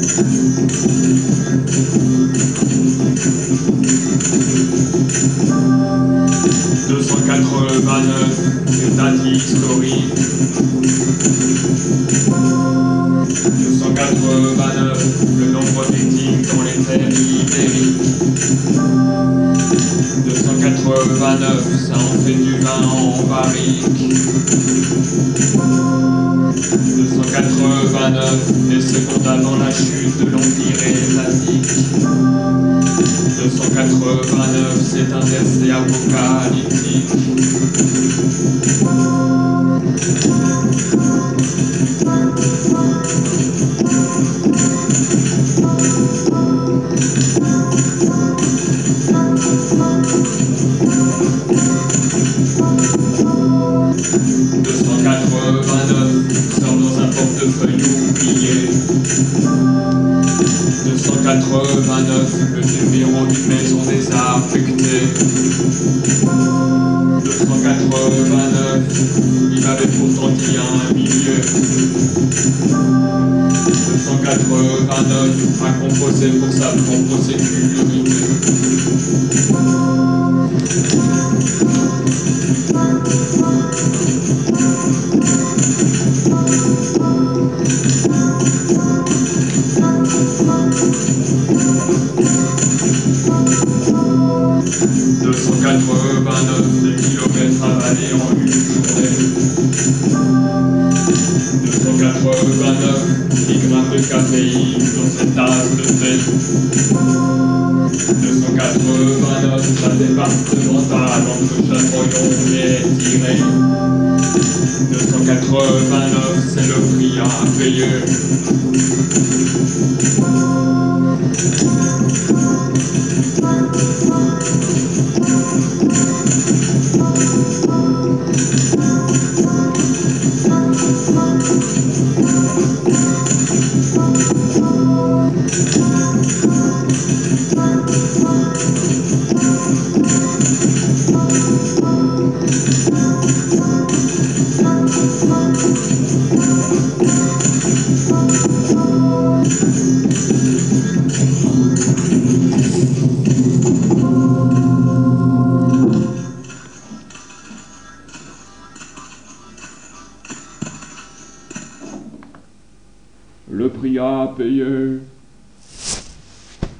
C'est date historique. 289, le nombre de victimes dans les périphéries. 289, ça en fait du vin en barrique. 289, les secondes avant la chute de l'Empire étatique. 289, c'est un verset apocalyptique. 289 sort dans un portefeuille oublié. 289, le numéro d'une maison désaffectée. 289, il avait pourtant dit un milieu. 289 a composé pour sa propre sécurité. 289, des kilomètres avalés en une journée. 289 milligrammes de caféine dans cette tasse de thé. 289, la départementale entre Châtillon et Tiré. 289, c'est le prix à payer. 'Le prix à payer'.